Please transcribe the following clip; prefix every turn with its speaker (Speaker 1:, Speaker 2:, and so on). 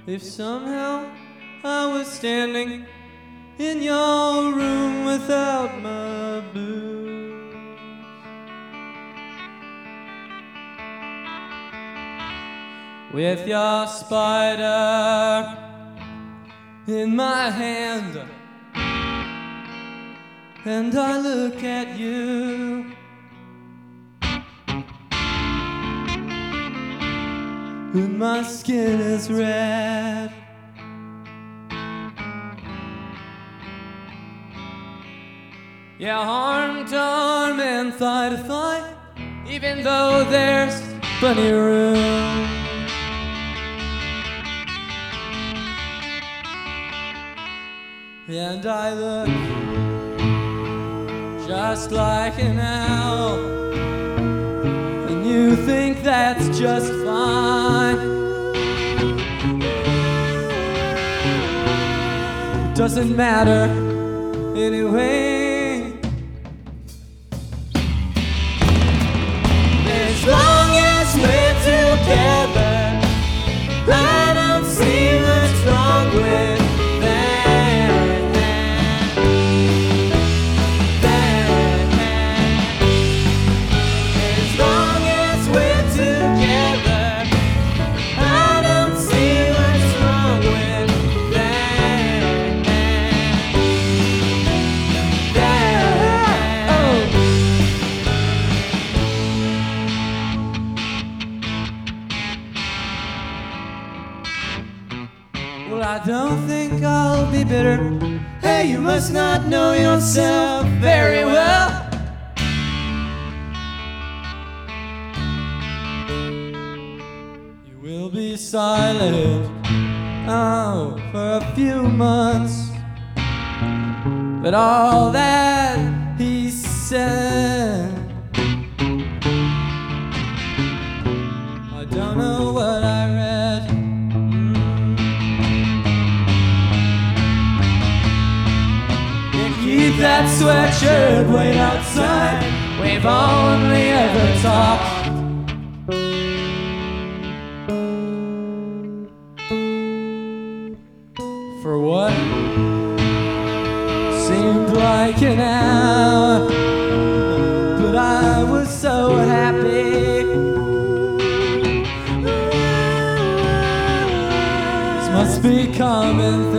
Speaker 1: If somehow I was standing in your room without my boots, with your spider in my hand, and I look at you, and my skin is red. Yeah, arm to arm and thigh to thigh, even though there's plenty of room. And I look just like an owl, and you think that's just fine. It doesn't matter anyway, as long as we're together. I don't see what's wrong with well, I don't think I'll be bitter. Hey, you must not know yourself very well. You will be silent, oh, for a few months, but all that he said, I don't know what I read. Keep that sweatshirt, wait outside. We've only ever talked. For what seemed like an hour, but I was so happy. This must be common